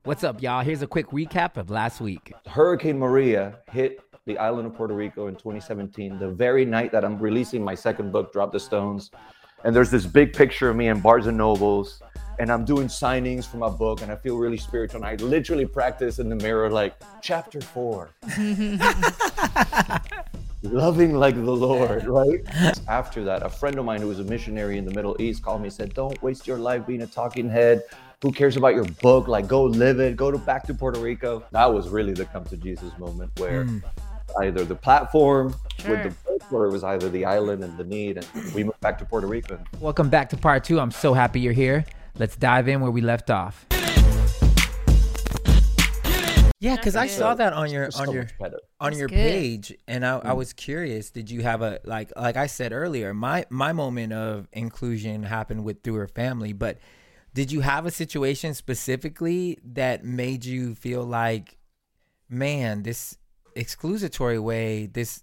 What's up, y'all? Here's a quick recap of last week. Hurricane Maria hit the island of Puerto Rico in 2017, the very night that I'm releasing my second book, Drop the Stones. And there's this big picture of me in Barnes and Nobles, and I'm doing signings for my book, and I feel really spiritual. And I literally practice in the mirror, like, chapter 4. Loving like the Lord, right? After that, a friend of mine who was a missionary in the Middle East called me and said, don't waste your life being a talking head. Who cares about your book? Like, go live it. Go back to Puerto Rico. That was really the come to Jesus moment where either the platform with the book, or it was either the island and the need. And we moved back to Puerto Rico. Welcome back to part 2. I'm so happy you're here. Let's dive in where we left off. Yeah, because I saw that on your Good. page, and I was curious. Did you have a like I said earlier? My moment of inclusion happened through her family, but did you have a situation specifically that made you feel like, man, this exclusatory way, this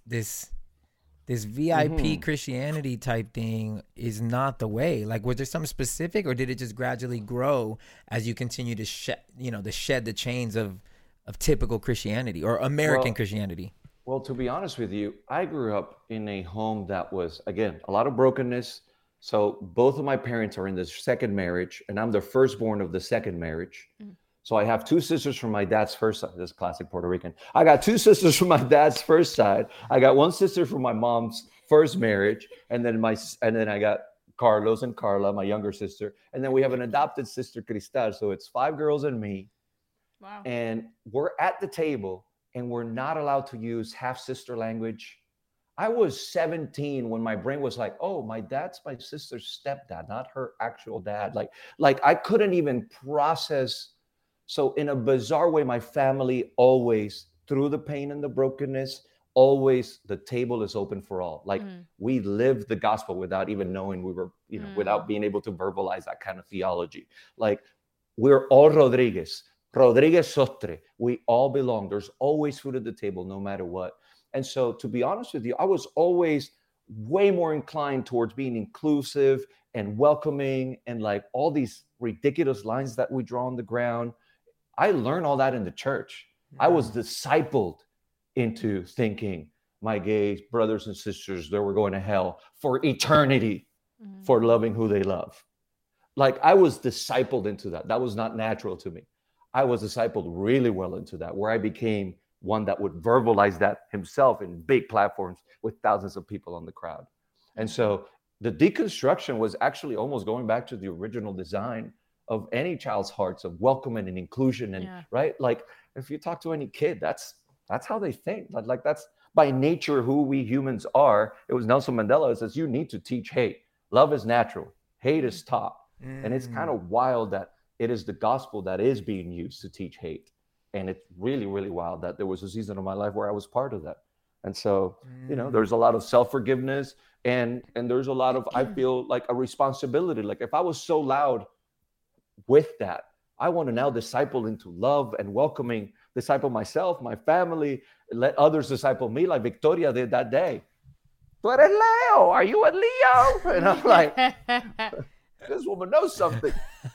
VIP Christianity type thing is not the way? Like, was there something specific, or did it just gradually grow as you continue to shed the chains of typical Christianity or American Christianity? Well, to be honest with you, I grew up in a home that was, again, a lot of brokenness. So both of my parents are in the second marriage, and I'm the firstborn of the second marriage. So I have two sisters from my dad's first side. This is classic Puerto Rican. I got two sisters from my dad's first side. I got one sister from my mom's first marriage, and then I got Carlos and Carla, my younger sister, and then we have an adopted sister, Cristal. So it's 5 girls and me. Wow. And we're at the table, and we're not allowed to use half-sister language. I was 17 when my brain was like, oh, my dad's my sister's stepdad, not her actual dad. Like I couldn't even process. So in a bizarre way, my family always, through the pain and the brokenness, always the table is open for all. Like we lived the gospel without even knowing we were, without being able to verbalize that kind of theology. Like we're all Rodriguez Sostre. We all belong. There's always food at the table, no matter what. And so, to be honest with you, I was always way more inclined towards being inclusive and welcoming, and like all these ridiculous lines that we draw on the ground. I learned all that in the church. I was discipled into thinking my gay brothers and sisters, they were going to hell for eternity for loving who they love. Like I was discipled into that. That was not natural to me. I was discipled really well into that, where I became one that would verbalize that himself in big platforms with thousands of people on the crowd. And so the deconstruction was actually almost going back to the original design of any child's hearts of welcoming and inclusion. And right, like if you talk to any kid, that's how they think. Like that's by nature who we humans are. It was Nelson Mandela who says, you need to teach hate. Love is natural. Hate is taught. And it's kind of wild that it is the gospel that is being used to teach hate. And it's really, really wild that there was a season of my life where I was part of that. And so, there's a lot of self-forgiveness and there's a lot of, I feel like a responsibility. Like if I was so loud with that, I want to now disciple into love and welcoming, disciple myself, my family, let others disciple me like Victoria did that day. Tu eres Leo, are you a Leo? And I'm like, this woman knows something.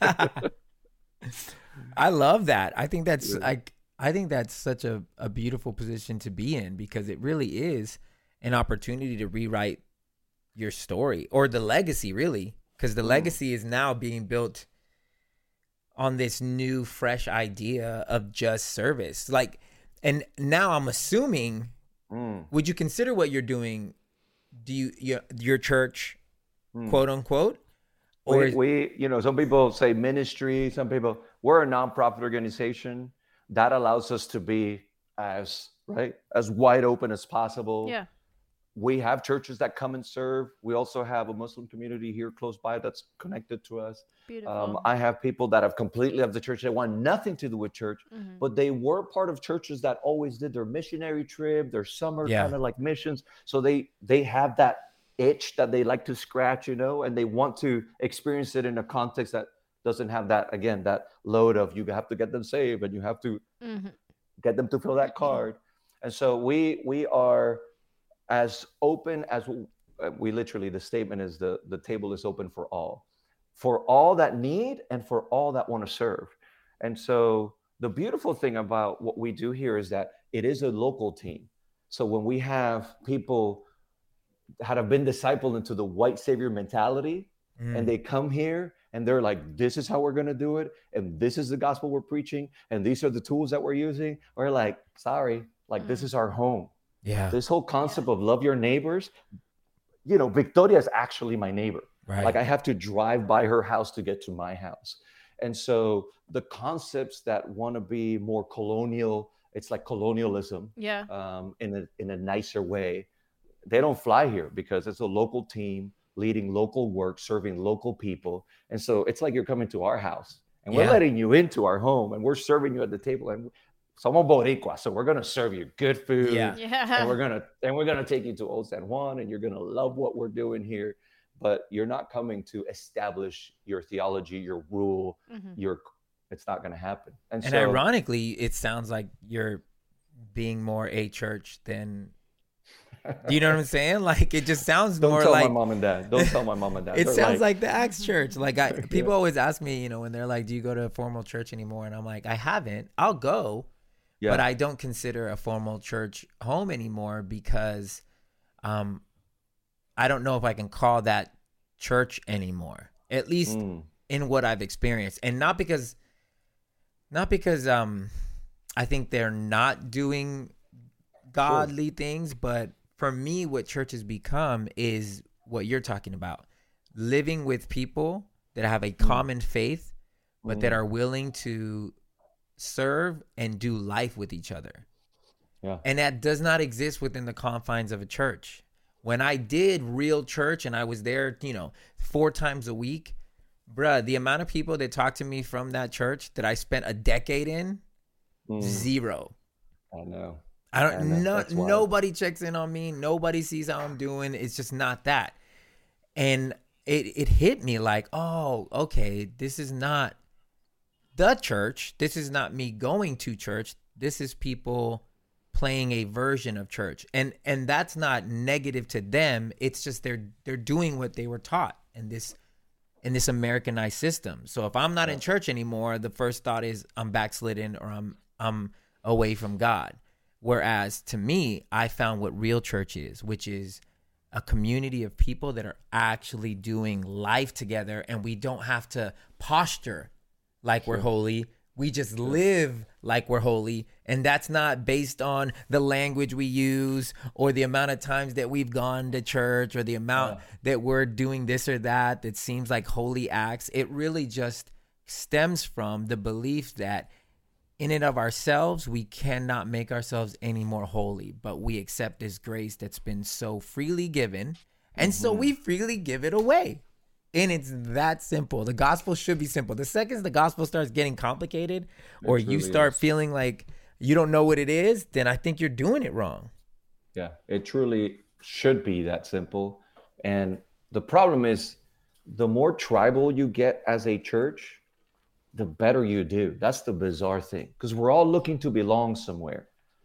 I love that. I think that's such a beautiful position to be in, because it really is an opportunity to rewrite your story, or the legacy, really, because the legacy is now being built on this new, fresh idea of just service. Like, and now I'm assuming, would you consider what you're doing, your church, quote unquote? Or we some people say ministry, some people, we're a nonprofit organization that allows us to be as wide open as possible. Yeah. We have churches that come and serve. We also have a Muslim community here close by that's connected to us. Beautiful. I have people that have completely left the church. They want nothing to do with church, but they were part of churches that always did their missionary trip, their summer kind of like missions. So they have that itch that they like to scratch, and they want to experience it in a context that doesn't have that, again, that load of you have to get them saved and you have to get them to fill that card. And so we are as open as we literally, the statement is the table is open for all that need and for all that want to serve. And so the beautiful thing about what we do here is that it is a local team. So when we have people that have been discipled into the white savior mentality, and they come here and they're like, this is how we're going to do it, and this is the gospel we're preaching, and these are the tools that we're using, we're like, sorry, like this is our home. Yeah. This whole concept of love your neighbors, you know, Victoria is actually my neighbor. Right. Like I have to drive by her house to get to my house. And so the concepts that want to be more colonial, it's like colonialism, in a nicer way, they don't fly here because it's a local team leading local work, serving local people. And so it's like you're coming to our house and we're letting you into our home and we're serving you at the table, and somos boricua, so we're gonna serve you good food. And we're gonna take you to Old San Juan, and you're gonna love what we're doing here. But you're not coming to establish your theology, your rule, it's not gonna happen. And so, ironically, it sounds like you're being more a church than. Do you know what I'm saying? Like it just sounds more like. Don't tell my mom and dad. Don't tell my mom and dad. It sounds like the Acts church. Like people always ask me, you know, when they're like, "Do you go to a formal church anymore?" And I'm like, "I haven't. I'll go." Yeah. But I don't consider a formal church home anymore because I don't know if I can call that church anymore, at least in what I've experienced. And not because I think they're not doing godly things, but for me, what church has become is what you're talking about. Living with people that have a common faith, but that are willing to serve and do life with each other. Yeah. And that does not exist within the confines of a church. When I did real church and I was there, 4 times a week, bruh, the amount of people that talked to me from that church that I spent a decade in, 0. I know. Nobody checks in on me. Nobody sees how I'm doing. It's just not that. And it hit me like, oh, okay, this is not the church. This is not me going to church. This is people playing a version of church. And that's not negative to them. It's just they're doing what they were taught in this Americanized system. So if I'm not in church anymore, the first thought is I'm backslidden or I'm away from God. Whereas to me, I found what real church is, which is a community of people that are actually doing life together, and we don't have to posture like we're holy. We just live like we're holy, and that's not based on the language we use or the amount of times that we've gone to church or the amount that we're doing this or that seems like holy acts. It really just stems from the belief that in and of ourselves, we cannot make ourselves any more holy, but we accept this grace that's been so freely given, and so we freely give it away. And it's that simple. The gospel should be simple. The second the gospel starts getting complicated, or you start feeling like you don't know what it is, then I think you're doing it wrong. Yeah, it truly should be that simple. And the problem is, the more tribal you get as a church, the better you do. That's the bizarre thing, because we're all looking to belong somewhere.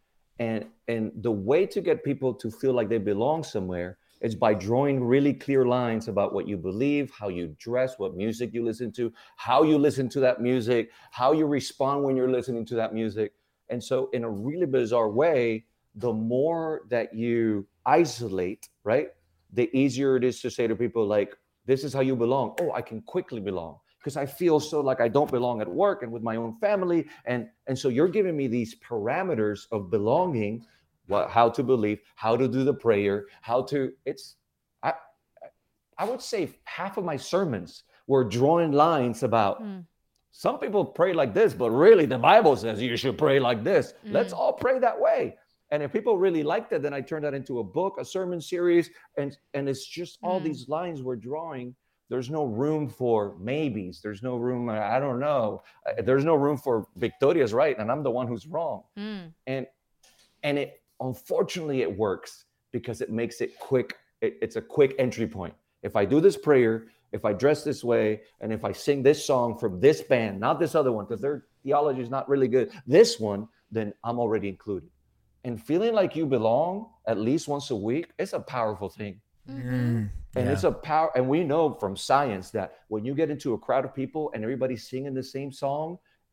And the way to get people to feel like they belong somewhere is by drawing really clear lines about what you believe, how you dress, what music you listen to, how you listen to that music, how you respond when you're listening to that music. And so in a really bizarre way, the more that you isolate, right, the easier it is to say to people like, this is how you belong. Oh, I can quickly belong, because I feel so like I don't belong at work and with my own family. And so you're giving me these parameters of belonging, how to believe, how to do the prayer, I would say half of my sermons were drawing lines about some people pray like this, but really the Bible says you should pray like this. Let's all pray that way. And if people really liked it, then I turned that into a book, a sermon series, and it's just all these lines we're drawing. There's no room for maybes. There's no room, I don't know. There's no room for Victoria's right, and I'm the one who's wrong. And it, unfortunately, it works because it makes it quick. It's a quick entry point. If I do this prayer, if I dress this way, and if I sing this song from this band, not this other one, because their theology is not really good, this one, then I'm already included. And feeling like you belong at least once a week is a powerful thing. And it's a power, and we know from science that when you get into a crowd of people and everybody's singing the same song,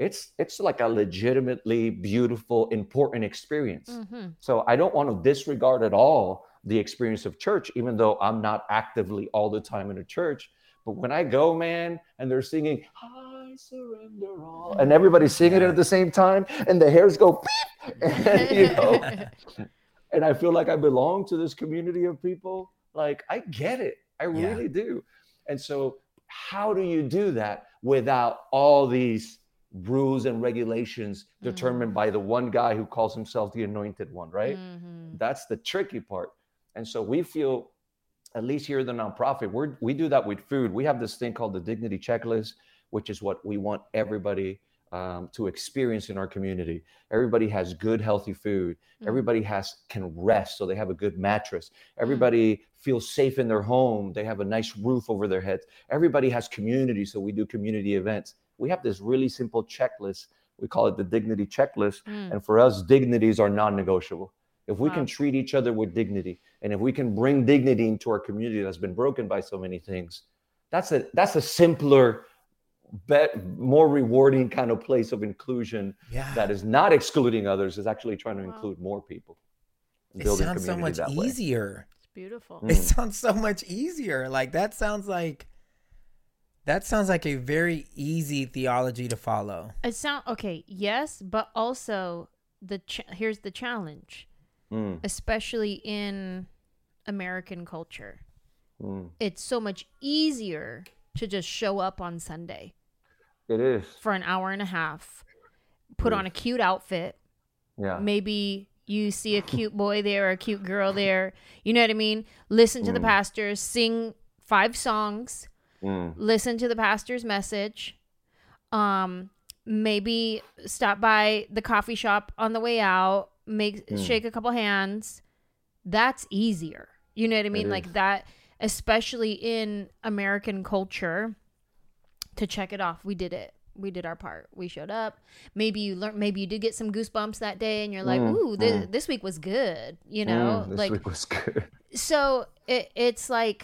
it's like a legitimately beautiful, important experience. So I don't want to disregard at all the experience of church, even though I'm not actively all the time in a church. But when I go, man, and they're singing, I surrender all, and everybody's singing it at the same time, and the hairs go, beep, and, and I feel like I belong to this community of people. Like, I get it. I really do. And so how do you do that without all these rules and regulations determined by the one guy who calls himself the anointed one, right? That's the tricky part. And so we feel, at least here at the nonprofit, we do that with food. We have this thing called the Dignity Checklist, which is what we want everybody to experience in our community. Everybody has good, healthy food. Everybody can rest, so they have a good mattress. Everybody feels safe in their home. They have a nice roof over their heads. Everybody has community, so we do community events. We have this really simple checklist. We call it the Dignity Checklist. And for us, dignities are non-negotiable. If we can treat each other with dignity, and if we can bring dignity into our community that's been broken by so many things, that's a simpler, more rewarding kind of place of inclusion that is not excluding others, is actually trying to include more people. It sounds so much easier. It's beautiful. It sounds so much easier. Like that sounds like a very easy theology to follow. Okay, yes, but also here's the challenge, especially in American culture. It's so much easier to just show up on Sunday. It is. For an hour and a half, put on a cute outfit. Yeah. Maybe you see a cute boy there or a cute girl there. You know what I mean? Listen to the pastor, sing 5 songs, listen to the pastor's message. Maybe stop by the coffee shop on the way out, shake a couple hands. That's easier. You know what I mean? Like that, especially in American culture, to check it off. We did it. We did our part. We showed up. Maybe you did get some goosebumps that day and you're like, ooh, this week was good. You know, this week was good. So it's like,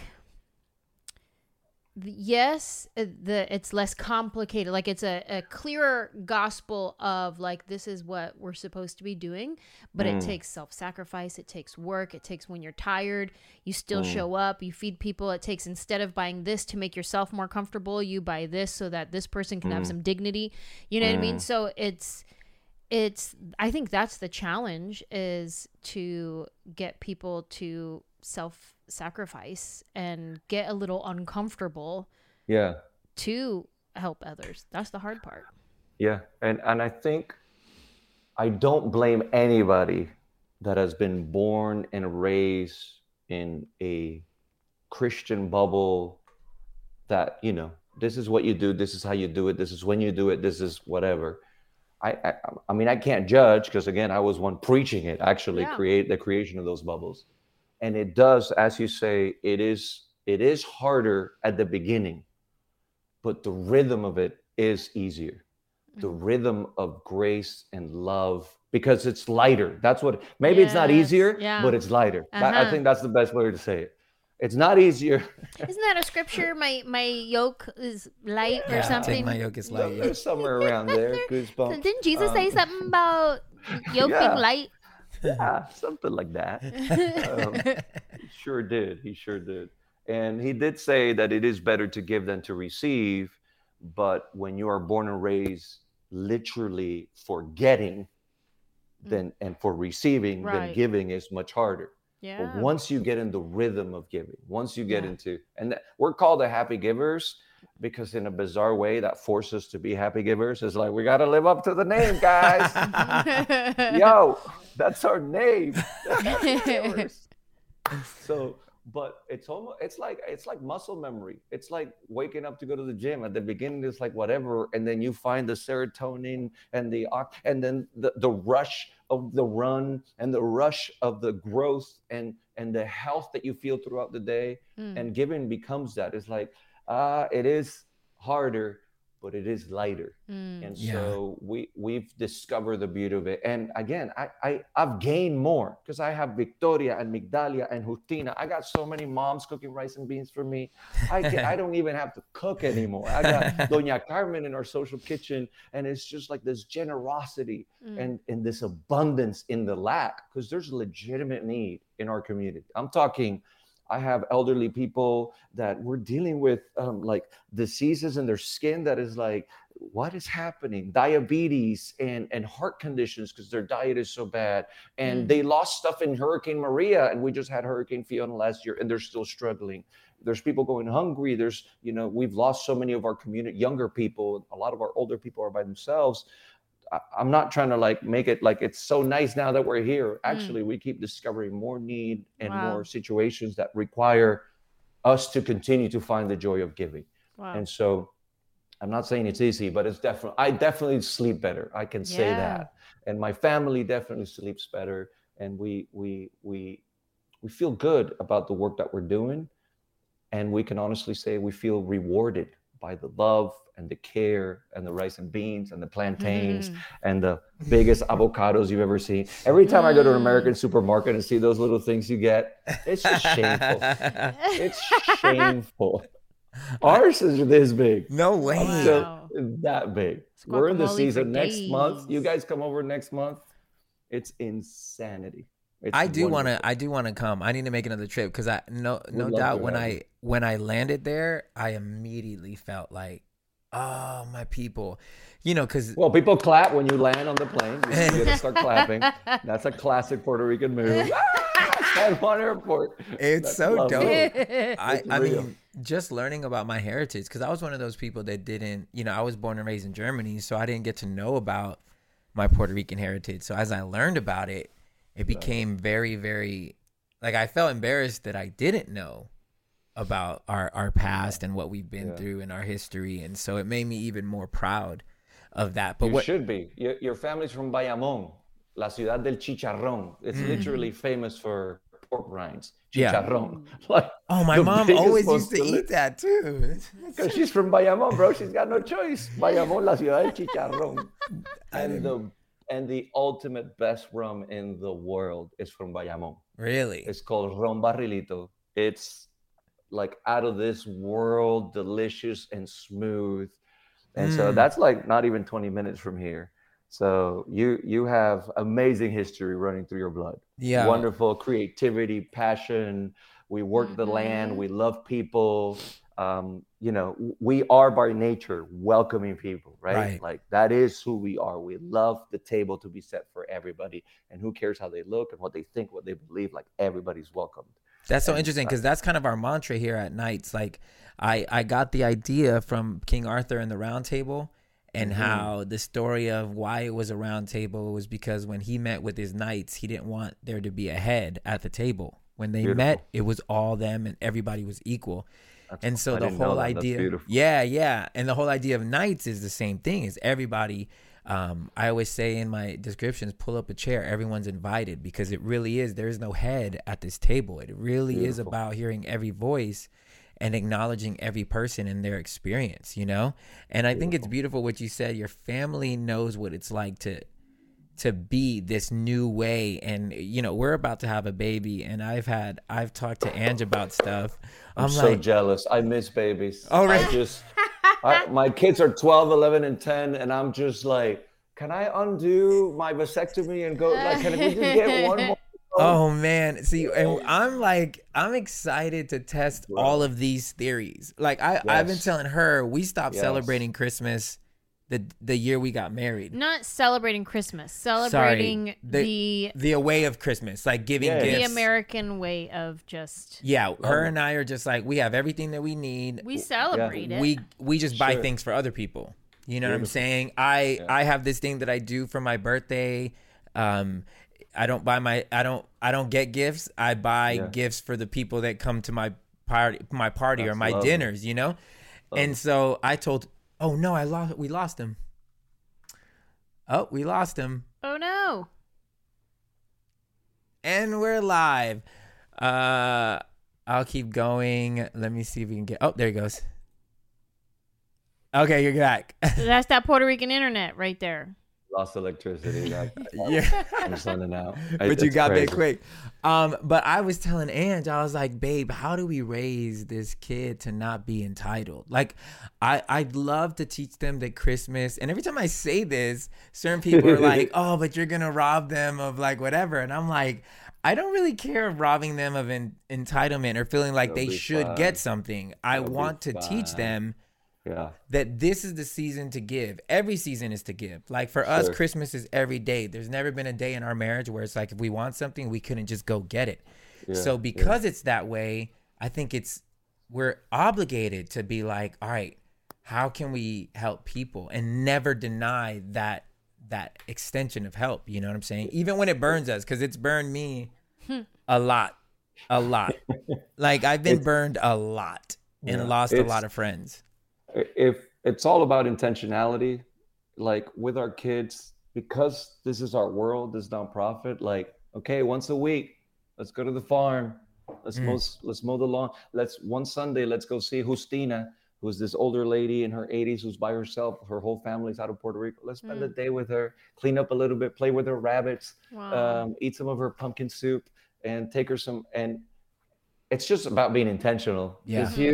yes, it's less complicated. Like it's a clearer gospel of like, this is what we're supposed to be doing, but it takes self-sacrifice. It takes work. It takes when you're tired, you still show up, you feed people. It takes, instead of buying this to make yourself more comfortable, you buy this so that this person can have some dignity. You know what I mean? So it's, I think that's the challenge, is to get people to self-sacrifice and get a little uncomfortable to help others. That's the hard part. And I think I don't blame anybody that has been born and raised in a Christian bubble that, you know, this is what you do, this is how you do it, this is when you do it, this is whatever. I mean, I can't judge, because again, I was one preaching it, actually create the creation of those bubbles. And it does, as you say, it is harder at the beginning, but the rhythm of it is easier. The rhythm of grace and love, because it's lighter. That's what, maybe it's not easier, but it's lighter. I think that's the best way to say it. It's not easier. Isn't that a scripture? My yoke is light or something? Take my yoke is light. There's somewhere around there. Goosebumps. Didn't Jesus say something about yoke being light? Yeah, something like that. He sure did. And he did say that it is better to give than to receive. But when you are born and raised literally for getting and for receiving, then giving is much harder. Yeah. But once you get in the rhythm of giving, once you get into, and we're called the happy givers, because in a bizarre way that forces us to be happy givers. Is like, we got to live up to the name, guys. Yo, that's our name. So, but it's like muscle memory. It's like waking up to go to the gym. At the beginning, it's like whatever, and then you find the serotonin and then the rush of the run and the rush of the growth and the health that you feel throughout the day. And giving becomes that. It's like, it is harder, but it is lighter. And Yeah. so we've discovered the beauty of it. And again, I've gained more because I have Victoria and Migdalia and Justina. I got so many moms cooking rice and beans for me. I don't even have to cook anymore. I got Doña Carmen in our social kitchen, and it's just like this generosity and this abundance in the lack, because there's legitimate need in our community. I'm talking, I have elderly people that we're dealing with like diseases in their skin that is like, what is happening? Diabetes and heart conditions because their diet is so bad. And they lost stuff in Hurricane Maria, and we just had Hurricane Fiona last year, and they're still struggling. There's people going hungry. There's, we've lost so many of our community, younger people. A lot of our older people are by themselves. I'm not trying to like make it like it's so nice now that we're here. Actually, we keep discovering more need and more situations that require us to continue to find the joy of giving. And so I'm not saying it's easy, but it's I definitely sleep better. I can say that. And my family definitely sleeps better. And we feel good about the work that we're doing. And we can honestly say we feel rewarded by the love and the care and the rice and beans and the plantains and the biggest avocados you've ever seen. Every time I go to an American supermarket and see those little things you get, it's just shameful. It's shameful. Ours is this big. No way. So that big. We're in the season next month. You guys come over next month. It's insanity. I do want to come. I need to make another trip because no doubt when I landed there, I immediately felt like, oh, my people, because people clap when you land on the plane. You gotta start clapping. That's a classic Puerto Rican move. San Juan Airport. It's so dope. I real. mean, just learning about my heritage, because I was one of those people that didn't, I was born and raised in Germany, so I didn't get to know about my Puerto Rican heritage. So as I learned about it, it became very, very, like, I felt embarrassed that I didn't know about our past and what we've been through in our history. And so it made me even more proud of that. But you should be. Your family's from Bayamón, la ciudad del chicharrón. It's literally famous for pork rinds. Chicharrón. Like, my mom always used to eat that too. Because she's from Bayamón, bro. She's got no choice. Bayamón, la ciudad del chicharrón. And the ultimate best rum in the world is from Bayamón. Really? It's called Ron Barrilito. It's like out of this world, delicious and smooth. And so that's like not even 20 minutes from here. So you have amazing history running through your blood. Yeah. Wonderful creativity, passion. We work the land. We love people. We are by nature welcoming people, right? Like that is who we are. We love the table to be set for everybody, and who cares how they look and what they think, what they believe. Like everybody's welcomed. That's so interesting because that's kind of our mantra here at Knights. Like I got the idea from King Arthur and the Round Table, and how the story of why it was a round table was because when he met with his knights, he didn't want there to be a head at the table. When they met, it was all them and everybody was equal. And so the whole idea, and the whole idea of Knights is the same thing. Is everybody? I always say in my descriptions, pull up a chair. Everyone's invited, because it really is. There is no head at this table. It really is about hearing every voice and acknowledging every person and their experience. And I think it's beautiful what you said. Your family knows what it's like to be this new way, and we're about to have a baby, and I've talked to Ange about stuff. I'm so jealous. I miss babies. Oh, right. My kids are 12, 11, and 10, and I'm just like, can I undo my vasectomy and go? Like, can we just get one more? Oh man, see, and I'm excited to test all of these theories. Like I've been telling her, we stopped celebrating Christmas the year we got married. Not celebrating Christmas, celebrating the way of Christmas, like giving gifts. The American way of just. Yeah, her and I are just like, we have everything that we need. We celebrate it. We just buy things for other people. You know what I'm saying? I have this thing that I do for my birthday. I don't get gifts. I buy gifts for the people that come to my party or my dinners, And so I told, oh no, we lost him. Oh, we lost him. Oh no. And we're live. I'll keep going. Let me see if we can get, oh, there he goes. Okay, you're back. That's that Puerto Rican internet right there. Lost electricity. Yeah. I'm sending out. But you It's got crazy. back quick. But I was telling Ange, I was like, babe, how do we raise this kid to not be entitled? Like, I'd love to teach them that Christmas, and every time I say this, certain people are like, oh, but you're gonna rob them of like whatever. And I'm like, I don't really care of robbing them of entitlement or feeling like They'll they be should fine. get something. I They'll be want to teach fine. them Yeah. that this is the season to give. Every season is to give. Like for us, Sure. Christmas is every day. There's never been a day in our marriage where it's like, if we want something, we couldn't just go get it. Yeah, So because it's that way, I think we're obligated to be like, all right, how can we help people and never deny that extension of help? You know what I'm saying? Even when it burns us, because it's burned me a lot. Like I've been burned a lot and Yeah. lost a It's- lot of friends. If it's all about intentionality, like with our kids, because this is our world, this nonprofit, like, okay, once a week, let's go to the farm. Let's mow the lawn. One Sunday, let's go see Justina, who's this older lady in her 80s who's by herself. Her whole family's out of Puerto Rico. Let's spend the day with her, clean up a little bit, play with her rabbits, Wow. eat some of her pumpkin soup, and take her some. And it's just about being intentional. Yeah. If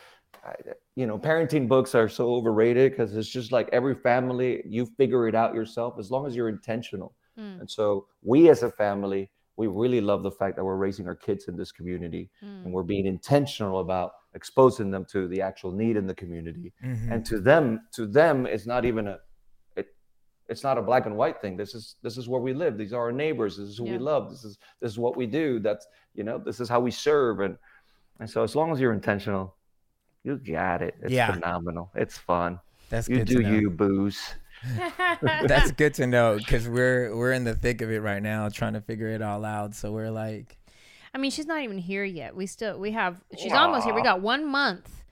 parenting books are so overrated because it's just like every family, you figure it out yourself as long as you're intentional. And so we as a family, we really love the fact that we're raising our kids in this community and we're being intentional about exposing them to the actual need in the community. And to them, it's not even it's not a black and white thing. This is where we live. These are our neighbors. This is who we love. This is what we do. That's, this is how we serve. And so as long as you're intentional, you got it. It's phenomenal. It's fun. That's You good do to know. you, booze. That's good to know because we're in the thick of it right now, trying to figure it all out. So we're like, I mean, she's not even here yet. She's almost here. We got 1 month.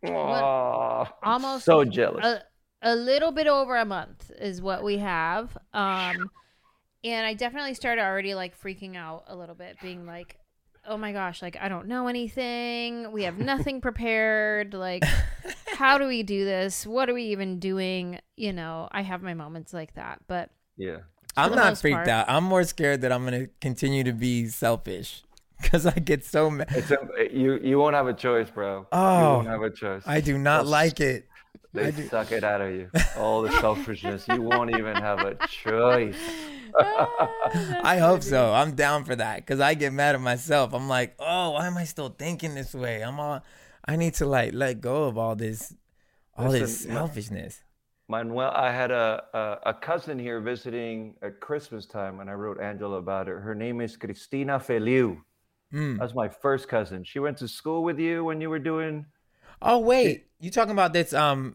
Aw, Almost so jealous. A little bit over a month is what we have. And I definitely started already like freaking out a little bit, being like, oh my gosh, like I don't know anything. We have nothing prepared. Like, how do we do this? What are we even doing? I have my moments like that, but Yeah. I'm the not most freaked part. out. I'm more scared that I'm going to continue to be selfish because I get so mad. You won't have a choice, bro. Oh, you won't have a choice. I do not They'll like it. They suck it out of you. All the selfishness. You won't even have a choice. I hope so. I'm down for that because I get mad at myself. I'm like, oh, why am I still thinking this way? I need to like let go of all this Listen, selfishness. Manuel, I had a cousin here visiting at Christmas time, and I wrote Angela about her. Her name is Cristina Feliu. That's my first cousin. She went to school with you when you were doing. Oh wait, you talking about this?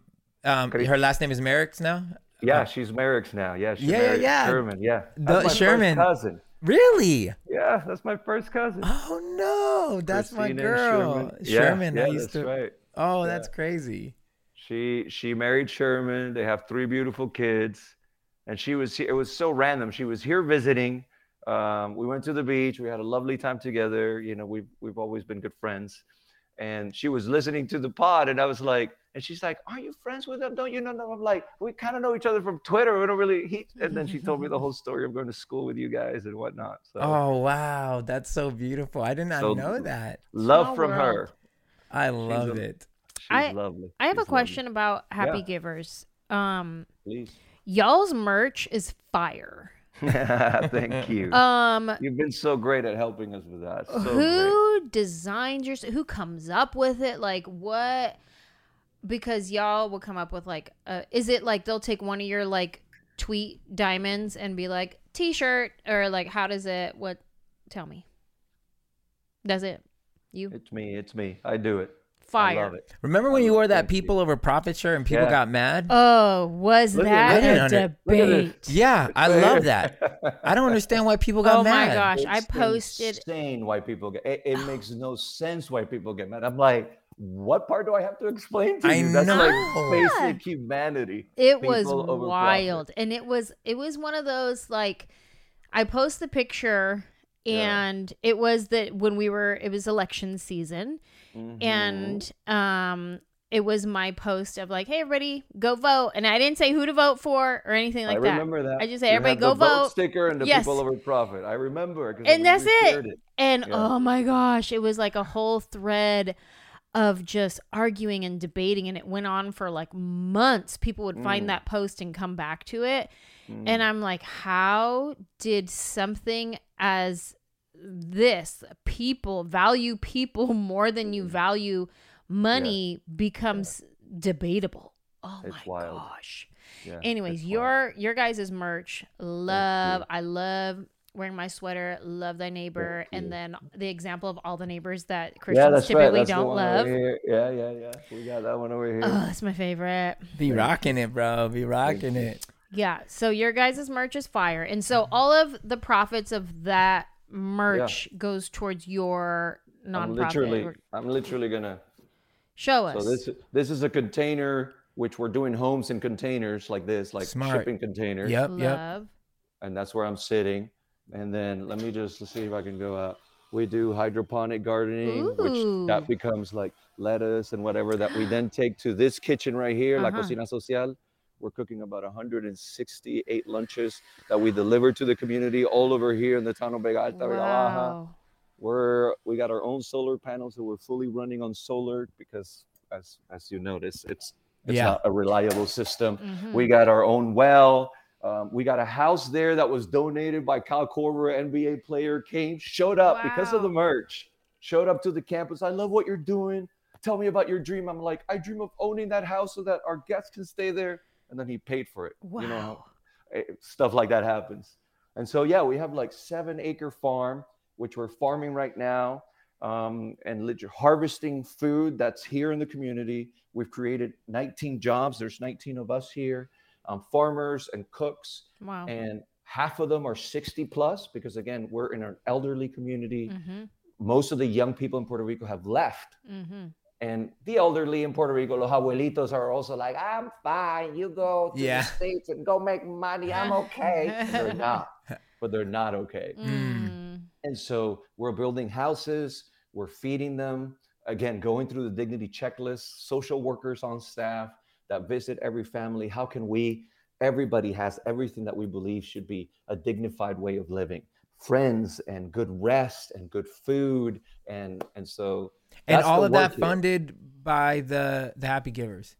Her last name is Merrick's now. Yeah, she's Merrick's now. Yeah, she Yeah, married yeah. Sherman. Yeah, The that's my Sherman. first cousin. Really? Yeah, that's my first cousin. Oh no, that's my Christina girl. Sherman. Sherman. Yeah, I used that's to. right. Oh, Yeah. that's crazy. She married Sherman. They have 3 beautiful kids, and she was here. It was so random. She was here visiting. We went to the beach. We had a lovely time together. We've always been good friends. And she was listening to the pod, and I was like, and she's like, "Aren't you friends with them? Don't you know them?" I'm like, "We kind of know each other from Twitter. We don't really." And then she told me the whole story of going to school with you guys and whatnot. So Oh wow, that's so beautiful. I did not So- know that. love Small from world. her. I love it. She's lovely. I have a She's question about Happy Yeah. Givers. lovely. Please. Y'all's merch is fire. Thank you. You've been so great at helping us with that. So great. Who designs your? Who comes up with it? Like what? Because y'all will come up with like, is it like they'll take one of your like tweet diamonds and be like T-shirt, or like how does it? What? Tell me. Does it? You It's me. I do it. fire. I love it. Remember when you wore that Thank you. People Over Profit shirt and people Yeah. got mad? Oh, was Look at that that. a Look at this. debate? Yeah, I love that. I don't understand why people got Oh my mad. gosh, I It's posted. insane why people get it makes no sense why people get mad. I'm like, what part do I have to explain to I you? That's know. like basic humanity. It was People over wild, profit. and it was one of those like, I post the picture, and it was that when it was election season, Mhm. and it was my post of like, hey, everybody, go vote. And I didn't say who to vote for or anything like that. I remember that. I just say, You everybody, have go the vote vote. sticker and the Yes. people over profit. I remember. And that's it. it. And Yeah. oh my gosh, it was like a whole thread of just arguing and debating. And it went on for like months. People would find that post and come back to it. And I'm like, how did something as this, people value people more than you value money, becomes debatable? Oh It's my wild. gosh. Yeah, Anyways, it's wild. your guys' merch, I love wearing my sweater, love thy neighbor, Thank and you. then the example of all the neighbors that Yeah, Christians that's right. typically That's the don't one over love. here. Yeah. We got that one over here. Oh, that's my favorite. Be rocking it, bro. Be rocking it. Yeah. So your guys' merch is fire. And so all of the profits of that merch goes towards your nonprofit. I'm literally gonna. Show us. So this is a container which we're doing homes in containers like this, like Smart. shipping containers. Yep. Love. And that's where I'm sitting. And then let's see if I can go out. We do hydroponic gardening, Ooh. which that becomes like lettuce and whatever that we then take to this kitchen right here, La Uh-huh. Cocina Social. We're cooking about 168 lunches that we deliver to the community all over here in the town of Vega Alta, Vega Baja. Wow. We got our own solar panels, so we're fully running on solar because, as you notice, it's not a reliable system. Mhm. We got our own well. We got a house there that was donated by Kyle Korver, NBA player, showed up because of the Wow. merch, showed up to the campus. I love what you're doing. Tell me about your dream. I'm like, I dream of owning that house so that our guests can stay there. And then he paid for it. Wow. You know, stuff like that happens. And so, yeah, we have like 7-acre farm, which we're farming right now, and harvesting food that's here in the community. We've created 19 jobs. There's 19 of us here, farmers and cooks. Wow. And half of them are 60 plus because, again, we're in an elderly community. Mm-hmm. Most of the young people in Puerto Rico have left. Mm-hmm. And the elderly in Puerto Rico, los abuelitos, are also like, I'm fine. You go to the States and go make money. I'm okay. And they're not. But they're not okay. Mm. And so we're building houses. We're feeding them. Again, going through the dignity checklist, social workers on staff that visit every family. How can everybody has everything that we believe should be a dignified way of living. Friends and good rest and good food. And so and that's all the of that work here. funded by the Happy Givers.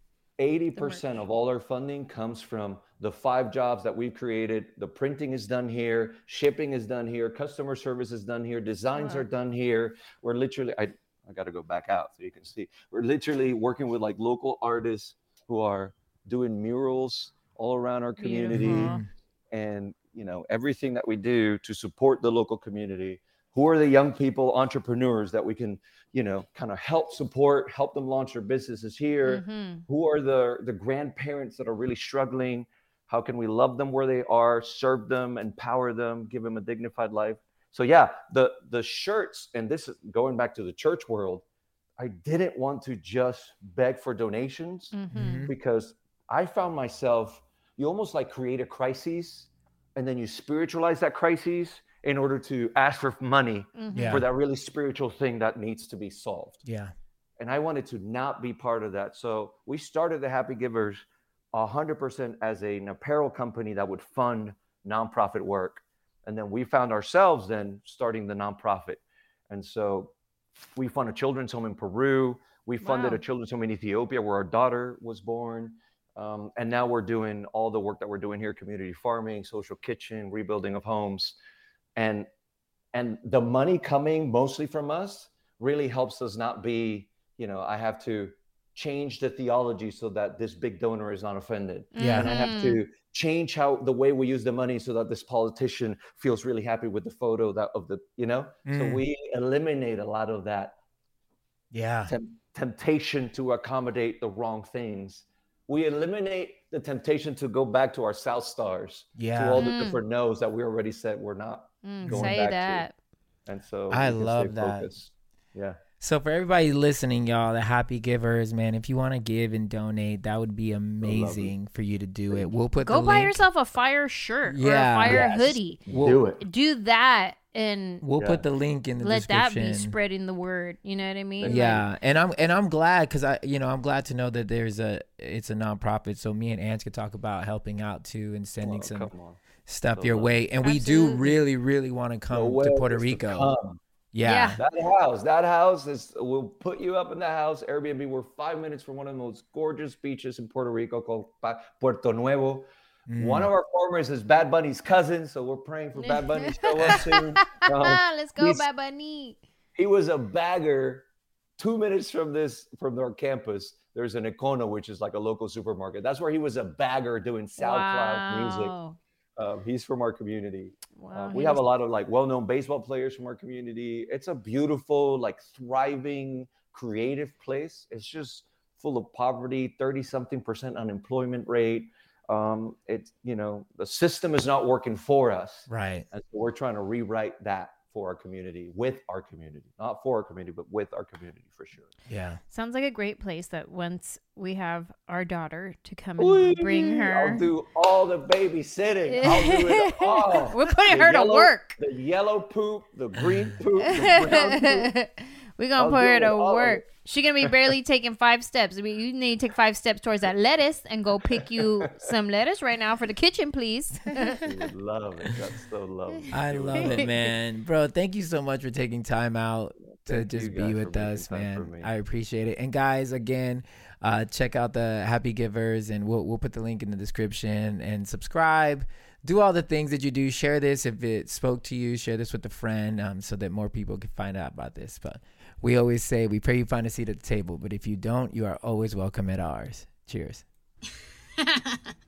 80% of all our funding comes from the 5 jobs that we've created. The printing is done here, shipping is done here, customer service is done here, designs are done here. We're literally, I got to go back out so you can see. We're literally working with like local artists who are doing murals all around our community. Beautiful. And, you know, everything that we do to support the local community. Who are the young people, entrepreneurs that we can, you know, kind of help support, help them launch their businesses here? Mm-hmm. Who are the grandparents that are really struggling? How can we love them where they are, serve them, empower them, give them a dignified life? So yeah, the shirts, and this is going back to the church world, I didn't want to just beg for donations Mm-hmm. because I found myself, you almost like create a crisis and then you spiritualize that crisis in order to ask for money Mm-hmm. for that really spiritual thing that needs to be solved. Yeah. And I wanted to not be part of that. So we started the Happy Givers 100% as an apparel company that would fund nonprofit work. And then we found ourselves then starting the nonprofit. And so we fund a children's home in Peru. We funded Wow. a children's home in Ethiopia where our daughter was born. And now we're doing all the work that we're doing here, community farming, social kitchen, rebuilding of homes. And the money coming mostly from us really helps us not be, you know, I have to change the theology so that this big donor is not offended. Yeah. And I have to change the way we use the money so that this politician feels really happy with the photo So we eliminate a lot of that Yeah. temptation to accommodate the wrong things. We eliminate the temptation to go back to our South Stars, to all the different no's that we already said we're not going Say back that. to. And so I we can love stay that. focused. Yeah. So for everybody listening, y'all, the Happy Givers, man, if you want to give and donate, that would be amazing for you to do it. We'll put Go the buy link. yourself a fire shirt or a Yeah. fire Yes. hoodie. We'll- Do it. Do that and We'll put the link in the let that description. be spreading the word. You know what I mean? Yeah, and I'm glad because I'm glad to know that it's a nonprofit, so me and Ants could talk about helping out too and sending some stuff your way. And we do really, really want to come to Puerto Rico. Yeah. That house is, we'll put you up in the house. Airbnb. We're 5 minutes from one of the most gorgeous beaches in Puerto Rico called Puerto Nuevo. One of our farmers is Bad Bunny's cousin, so we're praying for Bad Bunny to show up soon. Let's go, Bad Bunny. He was a bagger 2 minutes from our campus. There's an Econo, which is like a local supermarket. That's where he was a bagger doing SoundCloud music. He's from our community. Wow, we have a lot of like well-known baseball players from our community. It's a beautiful, like thriving, creative place. It's just full of poverty, 30-something% unemployment rate. It's, the system is not working for us. Right. And so we're trying to rewrite that for our community, with our community, not for our community, but with our community for sure. Yeah. Sounds like a great place that once we have our daughter to come and bring her. I'll do all the babysitting. I'll do it all. We're putting her to work. The yellow poop, the green poop, the brown poop. We're going to put her to work. She's going to be barely taking 5 steps. I mean, you need to take 5 steps towards that lettuce and go pick you some lettuce right now for the kitchen, please. You would love it. That's so lovely. I love it, man. Bro, thank you so much for taking time out to just be with us, man. I appreciate it. And guys, again, check out the Happy Givers, and we'll put the link in the description, and subscribe. Do all the things that you do. Share this if it spoke to you. Share this with a friend so that more people can find out about this. But we always say we pray you find a seat at the table. But if you don't, you are always welcome at ours. Cheers.